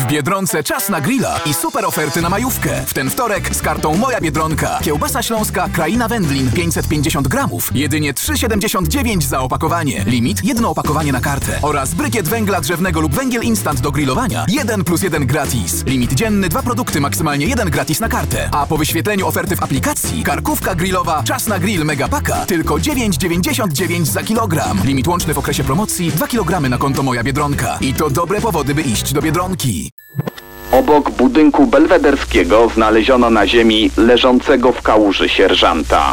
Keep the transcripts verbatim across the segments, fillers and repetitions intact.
W Biedronce czas na grilla i super oferty na majówkę. W ten wtorek z kartą Moja Biedronka. Kiełbasa śląska Kraina Wędlin pięćset pięćdziesiąt gramów. Jedynie trzy siedemdziesiąt dziewięć za opakowanie. Limit jedno opakowanie na kartę. Oraz brykiet węgla drzewnego lub węgiel instant do grillowania. jeden plus jeden gratis. Limit dzienny dwa produkty, maksymalnie jeden gratis na kartę. A po wyświetleniu oferty w aplikacji karkówka grillowa Czas na grill Megapaka tylko dziewięć dziewięćdziesiąt dziewięć za kilogram. Limit łączny w okresie promocji dwa kilogramy na konto Moja Biedronka. I to dobre powody, by iść do Biedronki. Obok budynku belwederskiego znaleziono na ziemi leżącego w kałuży sierżanta.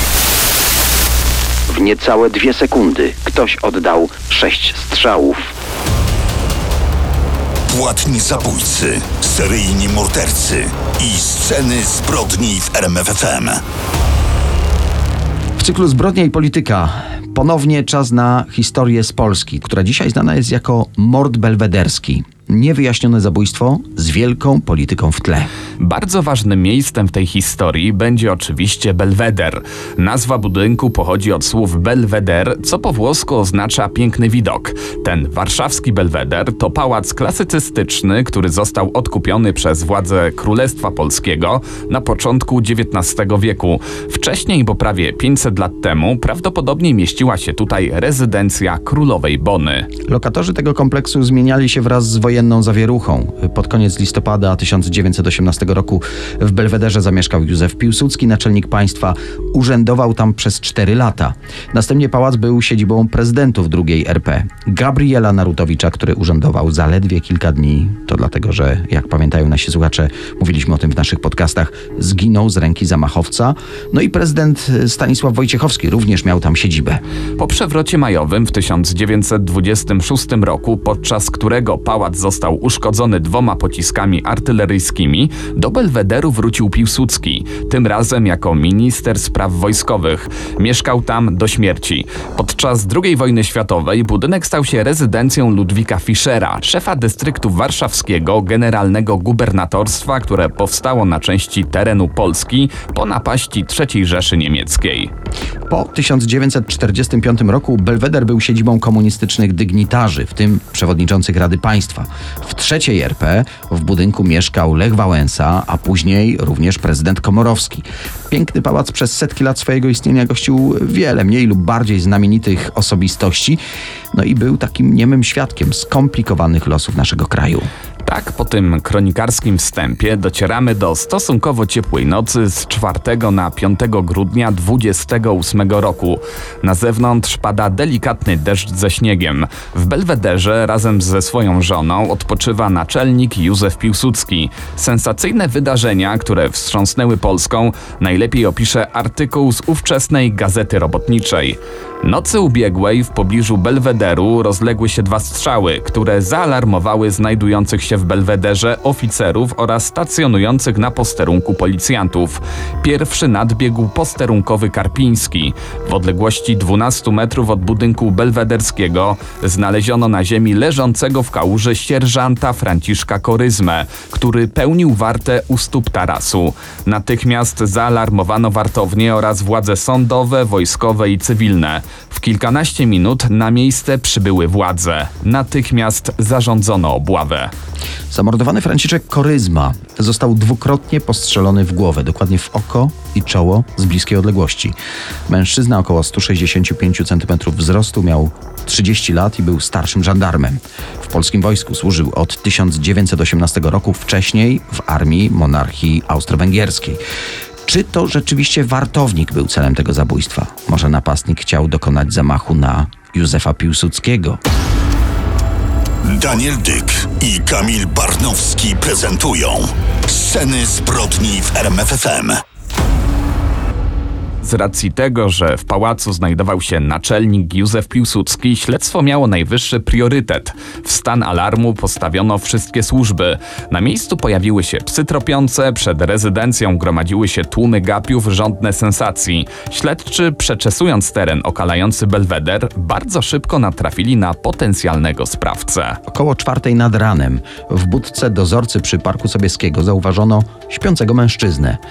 W niecałe dwie sekundy ktoś oddał sześć strzałów. Płatni zabójcy, seryjni mordercy i sceny zbrodni w R M F F M. W cyklu Zbrodnia i polityka ponownie czas na historię z Polski, która dzisiaj znana jest jako mord belwederski. Niewyjaśnione zabójstwo z wielką polityką w tle. Bardzo ważnym miejscem w tej historii będzie oczywiście Belweder. Nazwa budynku pochodzi od słów Belweder, co po włosku oznacza piękny widok. Ten warszawski Belweder to pałac klasycystyczny, który został odkupiony przez władze Królestwa Polskiego na początku dziewiętnastego wieku. Wcześniej, bo prawie pięćset lat temu, prawdopodobnie mieściła się tutaj rezydencja królowej Bony. Lokatorzy tego kompleksu zmieniali się wraz z wojenną zawieruchą. Pod koniec listopada tysiąc dziewięćset osiemnastego roku w Belwederze zamieszkał Józef Piłsudski, naczelnik państwa. Urzędował tam przez cztery lata. Następnie pałac był siedzibą prezydentów drugiej R P. Gabriela Narutowicza, który urzędował zaledwie kilka dni. To dlatego, że jak pamiętają nasi słuchacze, mówiliśmy o tym w naszych podcastach, zginął z ręki zamachowca. No i prezydent Stanisław Wojciechowski również miał tam siedzibę. Po przewrocie majowym w tysiąc dziewięćset dwudziestym szóstym roku, podczas którego pałac został uszkodzony dwoma pociskami artyleryjskimi, do Belwederu wrócił Piłsudski, tym razem jako minister spraw wojskowych. Mieszkał tam do śmierci. Podczas drugiej wojny światowej budynek stał się rezydencją Ludwika Fischera, szefa dystryktu warszawskiego, generalnego gubernatorstwa, które powstało na części terenu Polski po napaści trzeciej Rzeszy Niemieckiej. Po tysiąc dziewięćset czterdziestym piątym roku Belweder był siedzibą komunistycznych dygnitarzy, w tym przewodniczących Rady Państwa. W trzeciej R P w budynku mieszkał Lech Wałęsa, a później również prezydent Komorowski. Piękny pałac przez setki lat swojego istnienia gościł wiele mniej lub bardziej znamienitych osobistości, no i był takim niemym świadkiem skomplikowanych losów naszego kraju. Tak, po tym kronikarskim wstępie docieramy do stosunkowo ciepłej nocy z czwartego na piątego grudnia dwudziestego ósmego roku. Na zewnątrz pada delikatny deszcz ze śniegiem. W Belwederze razem ze swoją żoną odpoczywa naczelnik Józef Piłsudski. Sensacyjne wydarzenia, które wstrząsnęły Polską, najlepiej opisze artykuł z ówczesnej Gazety Robotniczej. Nocy ubiegłej w pobliżu Belwederu rozległy się dwa strzały, które zaalarmowały znajdujących się w Belwederze oficerów oraz stacjonujących na posterunku policjantów. Pierwszy nadbiegł posterunkowy Karpiński. W odległości dwunastu metrów od budynku belwederskiego znaleziono na ziemi leżącego w kałuży sierżanta Franciszka Koryzmę, który pełnił wartę u stóp tarasu. Natychmiast zaalarmowano wartownię oraz władze sądowe, wojskowe i cywilne. W kilkanaście minut na miejsce przybyły władze. Natychmiast zarządzono obławę. Zamordowany Franciszek Koryzma został dwukrotnie postrzelony w głowę, dokładnie w oko i czoło z bliskiej odległości. Mężczyzna około sto sześćdziesiąt pięć centymetrów wzrostu, miał trzydzieści lat i był starszym żandarmem. W polskim wojsku służył od tysiąc dziewięćset osiemnastego roku, wcześniej w armii monarchii austro-węgierskiej. Czy to rzeczywiście wartownik był celem tego zabójstwa? Może napastnik chciał dokonać zamachu na Józefa Piłsudskiego? Daniel Dyk i Kamil Barnowski prezentują Sceny zbrodni w R M F F M. Z racji tego, że w pałacu znajdował się naczelnik Józef Piłsudski, śledztwo miało najwyższy priorytet. W stan alarmu postawiono wszystkie służby. Na miejscu pojawiły się psy tropiące, przed rezydencją gromadziły się tłumy gapiów żądne sensacji. Śledczy, przeczesując teren okalający Belweder, bardzo szybko natrafili na potencjalnego sprawcę. Około czwartej nad ranem w budce dozorcy przy Parku Sobieskiego zauważono śpiącego mężczyznę.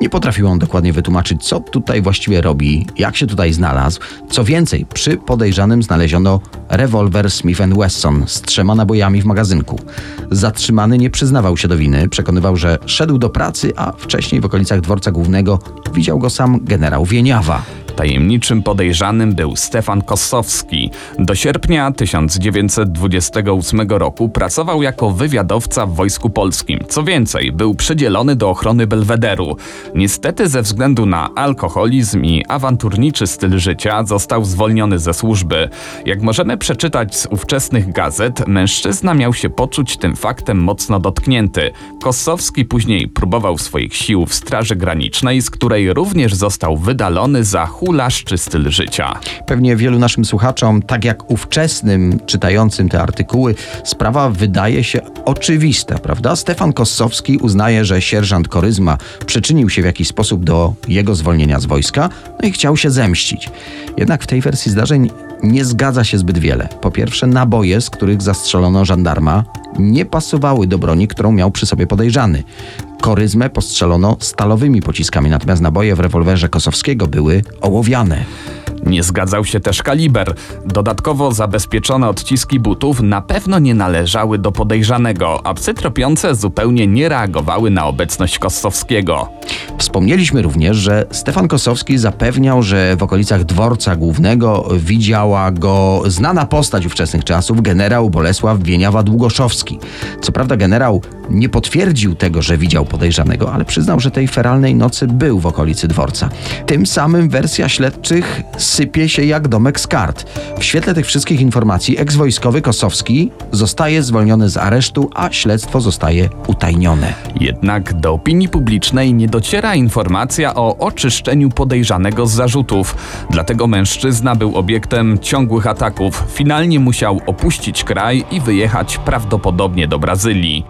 Nie potrafił on dokładnie wytłumaczyć, co tutaj właściwie robi, jak się tutaj znalazł. Co więcej, przy podejrzanym znaleziono rewolwer Smith and Wesson z trzema nabojami w magazynku. Zatrzymany nie przyznawał się do winy, przekonywał, że szedł do pracy, a wcześniej w okolicach dworca głównego widział go sam generał Wieniawa. Tajemniczym podejrzanym był Stefan Kossowski. Do sierpnia tysiąc dziewięćset dwudziestego ósmego roku pracował jako wywiadowca w Wojsku Polskim. Co więcej, był przydzielony do ochrony Belwederu. Niestety ze względu na alkoholizm i awanturniczy styl życia został zwolniony ze służby. Jak możemy przeczytać z ówczesnych gazet, mężczyzna miał się poczuć tym faktem mocno dotknięty. Kossowski później próbował swoich sił w Straży Granicznej, z której również został wydalony za hulaszczy styl życia. Pewnie wielu naszym słuchaczom, tak jak ówczesnym czytającym te artykuły, sprawa wydaje się oczywista, prawda? Stefan Kossowski uznaje, że sierżant Koryzma przyczynił się w jakiś sposób do jego zwolnienia z wojska, no i chciał się zemścić. Jednak w tej wersji zdarzeń nie zgadza się zbyt wiele. Po pierwsze, naboje, z których zastrzelono żandarma, nie pasowały do broni, którą miał przy sobie podejrzany. Koryzmę postrzelono stalowymi pociskami, natomiast naboje w rewolwerze Kossowskiego były ołowiane. Nie zgadzał się też kaliber. Dodatkowo zabezpieczone odciski butów na pewno nie należały do podejrzanego, a psy tropiące zupełnie nie reagowały na obecność Kossowskiego. Wspomnieliśmy również, że Stefan Kossowski zapewniał, że w okolicach dworca głównego widziała go znana postać ówczesnych czasów, generał Bolesław Wieniawa-Długoszowski. Co prawda generał nie potwierdził tego, że widział podejrzanego, ale przyznał, że tej feralnej nocy był w okolicy dworca. Tym samym wersja śledczych sypie się jak domek z kart. W świetle tych wszystkich informacji ekswojskowy Kossowski zostaje zwolniony z aresztu, a śledztwo zostaje utajnione. Jednak do opinii publicznej nie dociera informacja o oczyszczeniu podejrzanego z zarzutów. Dlatego mężczyzna był obiektem ciągłych ataków. Finalnie musiał opuścić kraj i wyjechać prawdopodobnie do Brazylii.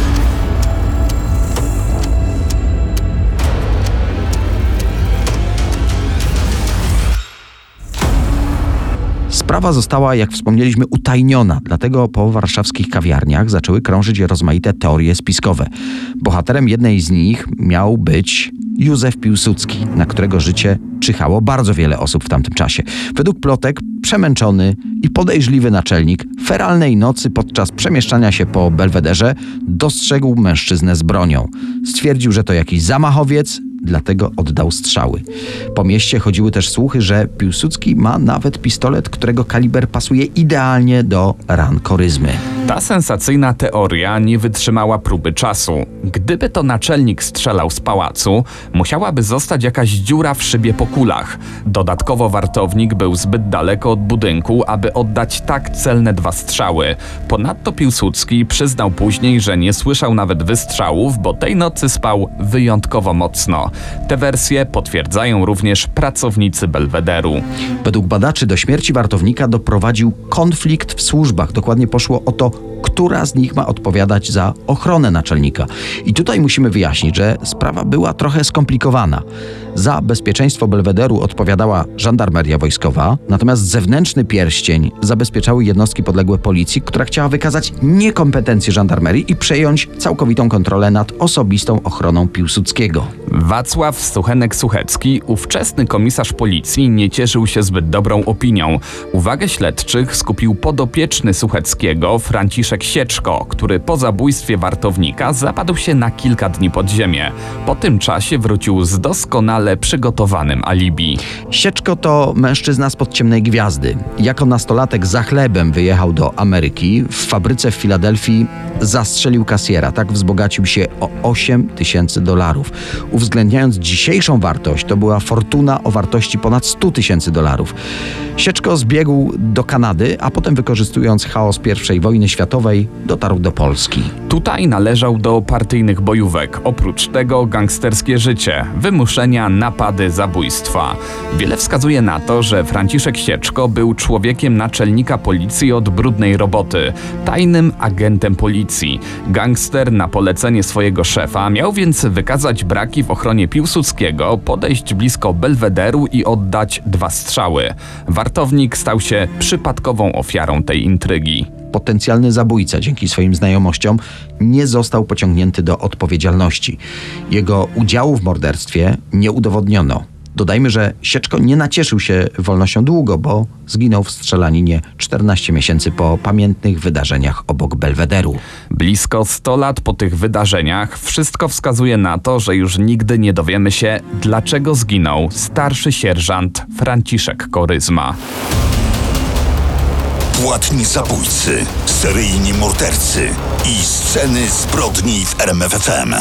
Sprawa została, jak wspomnieliśmy, utajniona, dlatego po warszawskich kawiarniach zaczęły krążyć rozmaite teorie spiskowe. Bohaterem jednej z nich miał być Józef Piłsudski, na którego życie czyhało bardzo wiele osób w tamtym czasie. Według plotek przemęczony i podejrzliwy naczelnik feralnej nocy podczas przemieszczania się po Belwederze dostrzegł mężczyznę z bronią. Stwierdził, że to jakiś zamachowiec, dlatego oddał strzały. Po mieście chodziły też słuchy, że Piłsudski ma nawet pistolet, którego kaliber pasuje idealnie do ran Koryzmy. Ta sensacyjna teoria nie wytrzymała próby czasu. Gdyby to naczelnik strzelał z pałacu, musiałaby zostać jakaś dziura w szybie po kulach. Dodatkowo wartownik był zbyt daleko od budynku, aby oddać tak celne dwa strzały. Ponadto Piłsudski przyznał później, że nie słyszał nawet wystrzałów, bo tej nocy spał wyjątkowo mocno. Te wersje potwierdzają również pracownicy Belwederu. Według badaczy do śmierci wartownika doprowadził konflikt w służbach. Dokładnie poszło o to, która z nich ma odpowiadać za ochronę naczelnika. I tutaj musimy wyjaśnić, że sprawa była trochę skomplikowana. Za bezpieczeństwo Belwederu odpowiadała żandarmeria wojskowa, natomiast zewnętrzny pierścień zabezpieczały jednostki podległe policji, która chciała wykazać niekompetencję żandarmerii i przejąć całkowitą kontrolę nad osobistą ochroną Piłsudskiego. Wacław Suchenek-Suchecki, ówczesny komisarz policji, nie cieszył się zbyt dobrą opinią. Uwagę śledczych skupił podopieczny Sucheckiego, Franciszek Sieczko, który po zabójstwie wartownika zapadł się na kilka dni pod ziemię. Po tym czasie wrócił z doskonale przygotowanym alibi. Sieczko to mężczyzna spod ciemnej gwiazdy. Jako nastolatek za chlebem wyjechał do Ameryki. W fabryce w Filadelfii zastrzelił kasjera. Tak wzbogacił się o osiem tysięcy dolarów. Uwzględniając dzisiejszą wartość, to była fortuna o wartości ponad sto tysięcy dolarów. Sieczko zbiegł do Kanady, a potem wykorzystując chaos pierwszej wojny światowej, dotarł do Polski. Tutaj należał do partyjnych bojówek. Oprócz tego gangsterskie życie, wymuszenia, napady, zabójstwa. Wiele wskazuje na to, że Franciszek Sieczko był człowiekiem naczelnika policji od brudnej roboty, tajnym agentem policji. Gangster na polecenie swojego szefa miał więc wykazać braki w ochronie Piłsudskiego, podejść blisko Belwederu i oddać dwa strzały. Wartownik stał się przypadkową ofiarą tej intrygi. potencjalny zabójca dzięki swoim znajomościom nie został pociągnięty do odpowiedzialności. Jego udziału w morderstwie nie udowodniono. Dodajmy, że Sieczko nie nacieszył się wolnością długo, bo zginął w strzelaninie czternaście miesięcy po pamiętnych wydarzeniach obok Belwederu. Blisko sto lat po tych wydarzeniach wszystko wskazuje na to, że już nigdy nie dowiemy się, dlaczego zginął starszy sierżant Franciszek Koryzma. Płatni zabójcy, seryjni mordercy i sceny zbrodni w R M F F M.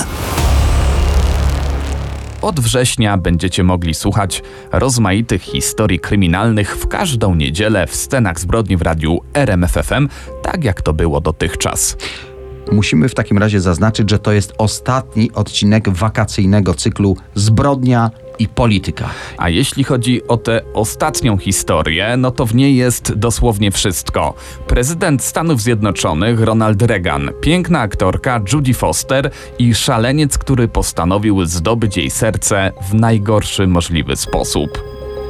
Od września będziecie mogli słuchać rozmaitych historii kryminalnych w każdą niedzielę w Scenach zbrodni w radiu R M F F M, tak jak to było dotychczas. Musimy w takim razie zaznaczyć, że to jest ostatni odcinek wakacyjnego cyklu Zbrodnia i polityka. A jeśli chodzi o tę ostatnią historię, no to w niej jest dosłownie wszystko. Prezydent Stanów Zjednoczonych Ronald Reagan, piękna aktorka Jodie Foster i szaleniec, który postanowił zdobyć jej serce w najgorszy możliwy sposób.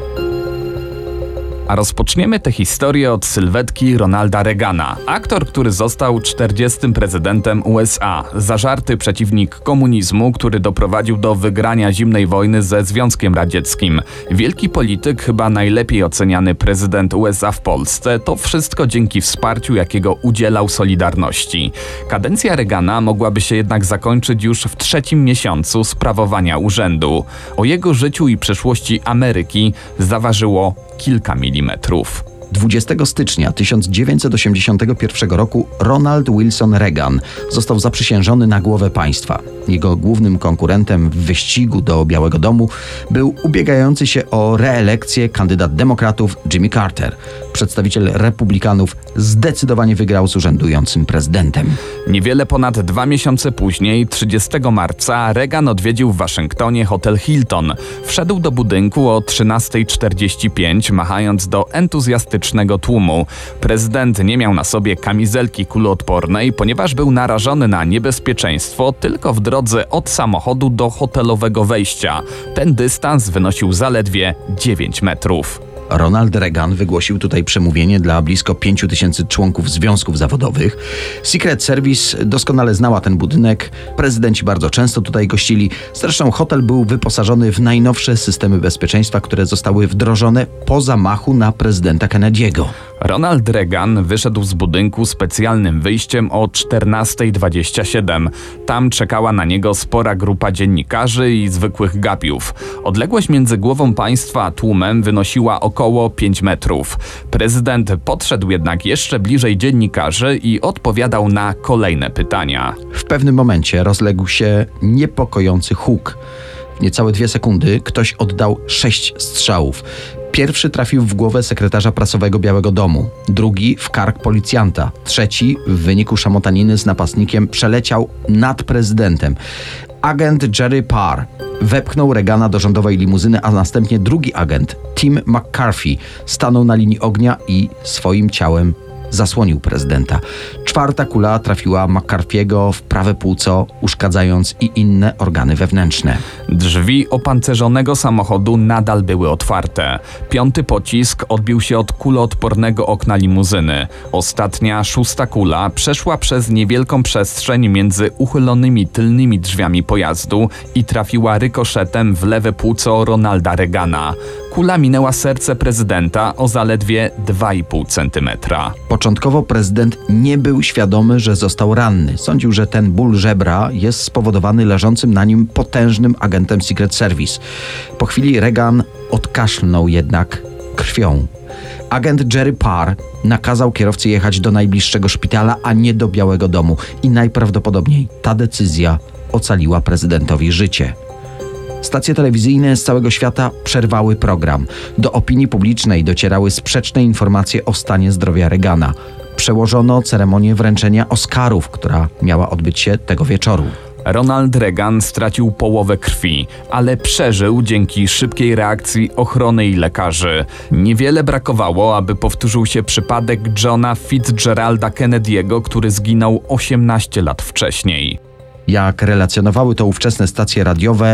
A rozpoczniemy tę historię od sylwetki Ronalda Reagana. Aktor, który został czterdziestym prezydentem U S A. Zażarty przeciwnik komunizmu, który doprowadził do wygrania zimnej wojny ze Związkiem Radzieckim. Wielki polityk, chyba najlepiej oceniany prezydent U S A w Polsce. To wszystko dzięki wsparciu, jakiego udzielał Solidarności. Kadencja Reagana mogłaby się jednak zakończyć już w trzecim miesiącu sprawowania urzędu. O jego życiu i przyszłości Ameryki zaważyło kilka milimetrów. dwudziestego stycznia tysiąc dziewięćset osiemdziesiątego pierwszego roku Ronald Wilson Reagan został zaprzysiężony na głowę państwa. Jego głównym konkurentem w wyścigu do Białego Domu był ubiegający się o reelekcję kandydat demokratów Jimmy Carter. Przedstawiciel republikanów zdecydowanie wygrał z urzędującym prezydentem. Niewiele ponad dwa miesiące później, trzydziestego marca, Reagan odwiedził w Waszyngtonie hotel Hilton. Wszedł do budynku o trzynastej czterdzieści pięć, machając do entuzjastycznego tłumu. Prezydent nie miał na sobie kamizelki kuloodpornej, ponieważ był narażony na niebezpieczeństwo tylko w drodze od samochodu do hotelowego wejścia. Ten dystans wynosił zaledwie dziewięć metrów. Ronald Reagan wygłosił tutaj przemówienie dla blisko pięciu tysięcy członków związków zawodowych. Secret Service doskonale znała ten budynek. Prezydenci bardzo często tutaj gościli. Zresztą hotel był wyposażony w najnowsze systemy bezpieczeństwa, które zostały wdrożone po zamachu na prezydenta Kennedy'ego. Ronald Reagan wyszedł z budynku specjalnym wyjściem o czternastej dwadzieścia siedem. Tam czekała na niego spora grupa dziennikarzy i zwykłych gapiów. Odległość między głową państwa a tłumem wynosiła około pięć metrów. Prezydent podszedł jednak jeszcze bliżej dziennikarzy i odpowiadał na kolejne pytania. W pewnym momencie rozległ się niepokojący huk. W niecałe dwie sekundy ktoś oddał sześć strzałów. Pierwszy trafił w głowę sekretarza prasowego Białego Domu, drugi w kark policjanta, trzeci w wyniku szamotaniny z napastnikiem przeleciał nad prezydentem. Agent Jerry Parr wepchnął Reagana do rządowej limuzyny, a następnie drugi agent, Tim McCarthy, stanął na linii ognia i swoim ciałem zasłonił prezydenta. Czwarta kula trafiła McCarthy'ego w prawe płuco, uszkadzając i inne organy wewnętrzne. Drzwi opancerzonego samochodu nadal były otwarte. Piąty pocisk odbił się od kuloodpornego okna limuzyny. Ostatnia, szósta kula przeszła przez niewielką przestrzeń między uchylonymi tylnymi drzwiami pojazdu i trafiła rykoszetem w lewe płuco Ronalda Reagana. Kula minęła serce prezydenta o zaledwie dwa i pół centymetra. Początkowo prezydent nie był świadomy, że został ranny. Sądził, że ten ból żebra jest spowodowany leżącym na nim potężnym agentem Secret Service. Po chwili Reagan odkaszlnął jednak krwią. Agent Jerry Parr nakazał kierowcy jechać do najbliższego szpitala, a nie do Białego Domu. I najprawdopodobniej ta decyzja ocaliła prezydentowi życie. Stacje telewizyjne z całego świata przerwały program. Do opinii publicznej docierały sprzeczne informacje o stanie zdrowia Reagana. Przełożono ceremonię wręczenia Oscarów, która miała odbyć się tego wieczoru. Ronald Reagan stracił połowę krwi, ale przeżył dzięki szybkiej reakcji ochrony i lekarzy. Niewiele brakowało, aby powtórzył się przypadek Johna Fitzgeralda Kennedy'ego, który zginął osiemnaście lat wcześniej. Jak relacjonowały to ówczesne stacje radiowe,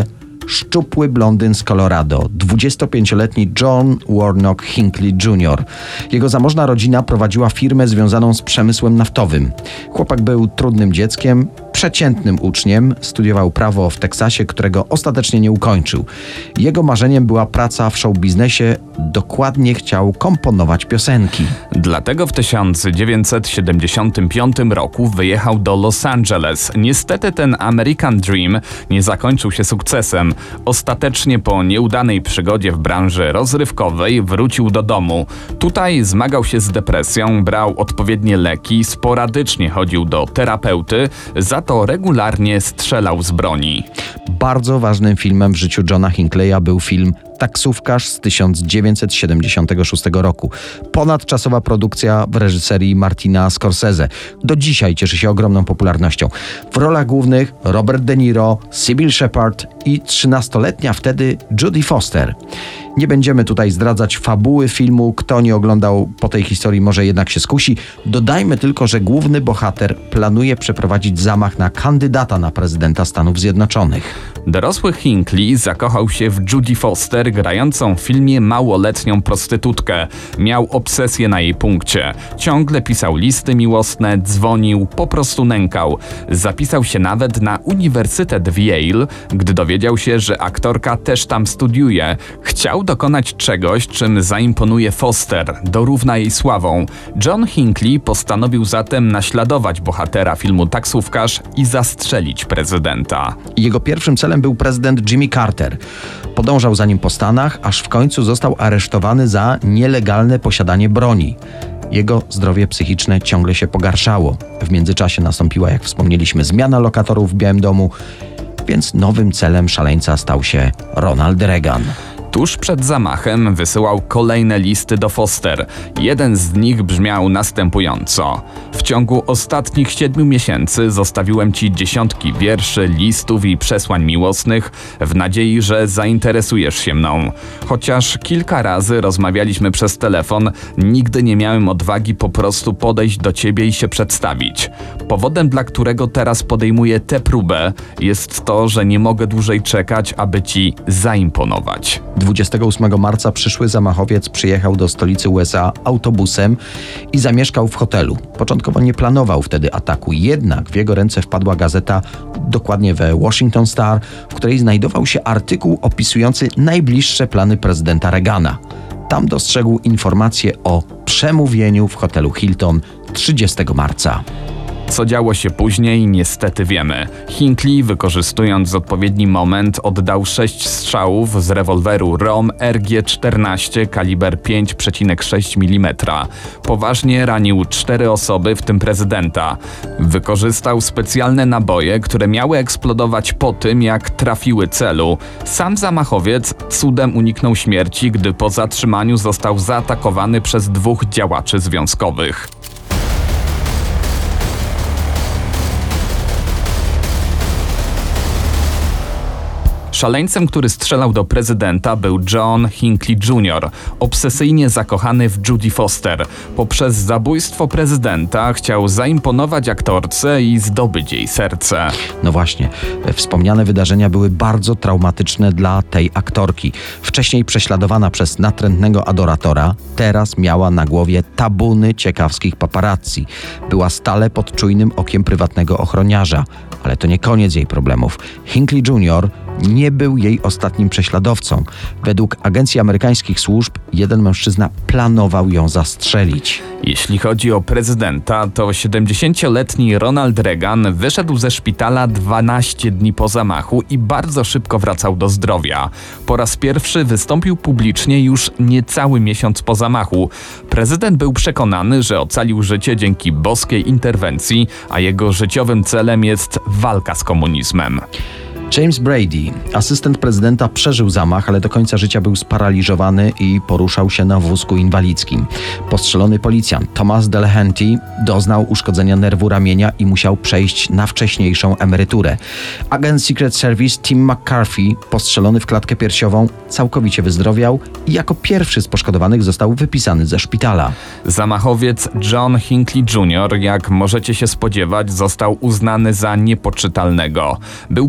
szczupły blondyn z Colorado, dwudziestopięcioletni John Warnock Hinckley junior Jego zamożna rodzina prowadziła firmę związaną z przemysłem naftowym. Chłopak był trudnym dzieckiem, przeciętnym uczniem, studiował prawo w Teksasie, którego ostatecznie nie ukończył. Jego marzeniem była praca w showbiznesie, dokładnie chciał komponować piosenki. Dlatego w tysiąc dziewięćset siedemdziesiątym piątym roku wyjechał do Los Angeles. Niestety ten American Dream nie zakończył się sukcesem. Ostatecznie po nieudanej przygodzie w branży rozrywkowej wrócił do domu. Tutaj zmagał się z depresją, brał odpowiednie leki, sporadycznie chodził do terapeuty, za to regularnie strzelał z broni. Bardzo ważnym filmem w życiu Johna Hinckley'a był film Taksówkarz z tysiąc dziewięćset siedemdziesiątego szóstego roku. Ponadczasowa produkcja w reżyserii Martina Scorsese. Do dzisiaj cieszy się ogromną popularnością. W rolach głównych Robert De Niro, Sybil Shepherd i trzynastoletnia wtedy Jodie Foster. Nie będziemy tutaj zdradzać fabuły filmu. Kto nie oglądał po tej historii, może jednak się skusi. Dodajmy tylko, że główny bohater planuje przeprowadzić zamach na kandydata na prezydenta Stanów Zjednoczonych. Dorosły Hinckley zakochał się w Jodie Foster, grającą w filmie małoletnią prostytutkę. Miał obsesję na jej punkcie. Ciągle pisał listy miłosne, dzwonił, po prostu nękał. Zapisał się nawet na uniwersytet w Yale, gdy dowiedział się, że aktorka też tam studiuje. Chciał dokonać czegoś, czym zaimponuje Foster, dorówna jej sławą. John Hinckley postanowił zatem naśladować bohatera filmu Taksówkarz i zastrzelić prezydenta. Jego pierwszym celem był prezydent Jimmy Carter. Podążał za nim po Stanach, aż w końcu został aresztowany za nielegalne posiadanie broni. Jego zdrowie psychiczne ciągle się pogarszało. W międzyczasie nastąpiła, jak wspomnieliśmy, zmiana lokatorów w Białym Domu, więc nowym celem szaleńca stał się Ronald Reagan. Tuż przed zamachem wysyłał kolejne listy do Foster. Jeden z nich brzmiał następująco. W ciągu ostatnich siedmiu miesięcy zostawiłem ci dziesiątki wierszy, listów i przesłań miłosnych w nadziei, że zainteresujesz się mną. Chociaż kilka razy rozmawialiśmy przez telefon, nigdy nie miałem odwagi po prostu podejść do ciebie i się przedstawić. Powodem, dla którego teraz podejmuję tę próbę, jest to, że nie mogę dłużej czekać, aby ci zaimponować. dwudziestego ósmego marca przyszły zamachowiec przyjechał do stolicy U S A autobusem i zamieszkał w hotelu. Początkowo nie planował wtedy ataku, jednak w jego ręce wpadła gazeta, dokładnie we Washington Star, w której znajdował się artykuł opisujący najbliższe plany prezydenta Reagana. Tam dostrzegł informację o przemówieniu w hotelu Hilton trzydziestego marca. Co działo się później, niestety wiemy. Hinckley, wykorzystując odpowiedni moment, oddał sześć strzałów z rewolweru ROM R G czternaście kaliber pięć przecinek sześć milimetra. Poważnie ranił cztery osoby, w tym prezydenta. Wykorzystał specjalne naboje, które miały eksplodować po tym, jak trafiły celu. Sam zamachowiec cudem uniknął śmierci, gdy po zatrzymaniu został zaatakowany przez dwóch działaczy związkowych. Szaleńcem, który strzelał do prezydenta, był John Hinckley junior, obsesyjnie zakochany w Jodie Foster. Poprzez zabójstwo prezydenta chciał zaimponować aktorce i zdobyć jej serce. No właśnie, wspomniane wydarzenia były bardzo traumatyczne dla tej aktorki. Wcześniej prześladowana przez natrętnego adoratora, teraz miała na głowie tabuny ciekawskich paparazzi. Była stale pod czujnym okiem prywatnego ochroniarza. Ale to nie koniec jej problemów. Hinckley junior nie był jej ostatnim prześladowcą. Według agencji amerykańskich służb jeden mężczyzna planował ją zastrzelić. Jeśli chodzi o prezydenta, to siedemdziesięcioletni Ronald Reagan wyszedł ze szpitala dwanaście dni po zamachu i bardzo szybko wracał do zdrowia. Po raz pierwszy wystąpił publicznie już niecały miesiąc po zamachu. Prezydent był przekonany, że ocalił życie dzięki boskiej interwencji, a jego życiowym celem jest walka z komunizmem. James Brady, asystent prezydenta, przeżył zamach, ale do końca życia był sparaliżowany i poruszał się na wózku inwalidzkim. Postrzelony policjant Thomas Delahanty doznał uszkodzenia nerwu ramienia i musiał przejść na wcześniejszą emeryturę. Agent Secret Service Tim McCarthy, postrzelony w klatkę piersiową, całkowicie wyzdrowiał i jako pierwszy z poszkodowanych został wypisany ze szpitala. Zamachowiec John Hinckley junior, jak możecie się spodziewać, został uznany za niepoczytalnego. Był pod stałą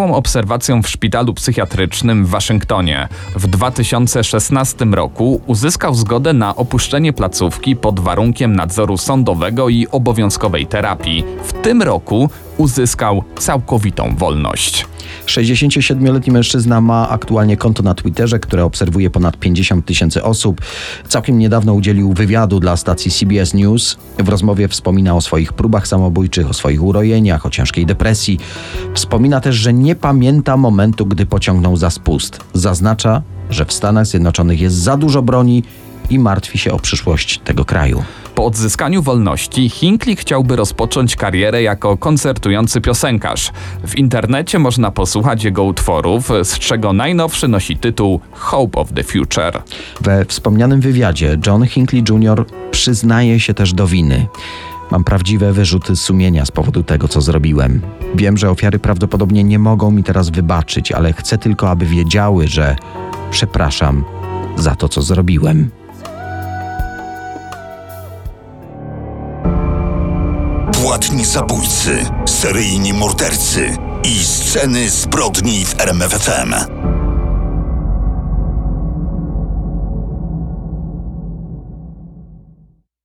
stałą obserwacją w szpitalu psychiatrycznym w Waszyngtonie. W dwa tysiące szesnastym roku uzyskał zgodę na opuszczenie placówki pod warunkiem nadzoru sądowego i obowiązkowej terapii. W tym roku uzyskał całkowitą wolność. sześćdziesięciosiedmioletni mężczyzna ma aktualnie konto na Twitterze, które obserwuje ponad pięćdziesiąt tysięcy osób. Całkiem niedawno udzielił wywiadu dla stacji C B S News. W rozmowie wspomina o swoich próbach samobójczych, o swoich urojeniach, o ciężkiej depresji. Wspomina też, że nie pamięta momentu, gdy pociągnął za spust. Zaznacza, że w Stanach Zjednoczonych jest za dużo broni i martwi się o przyszłość tego kraju. Po odzyskaniu wolności Hinckley chciałby rozpocząć karierę jako koncertujący piosenkarz. W internecie można posłuchać jego utworów, z czego najnowszy nosi tytuł Hope of the Future. We wspomnianym wywiadzie John Hinckley junior przyznaje się też do winy. Mam prawdziwe wyrzuty sumienia z powodu tego, co zrobiłem. Wiem, że ofiary prawdopodobnie nie mogą mi teraz wybaczyć, ale chcę tylko, aby wiedziały, że przepraszam za to, co zrobiłem. Płatni zabójcy, seryjni mordercy i sceny zbrodni w R M F F M.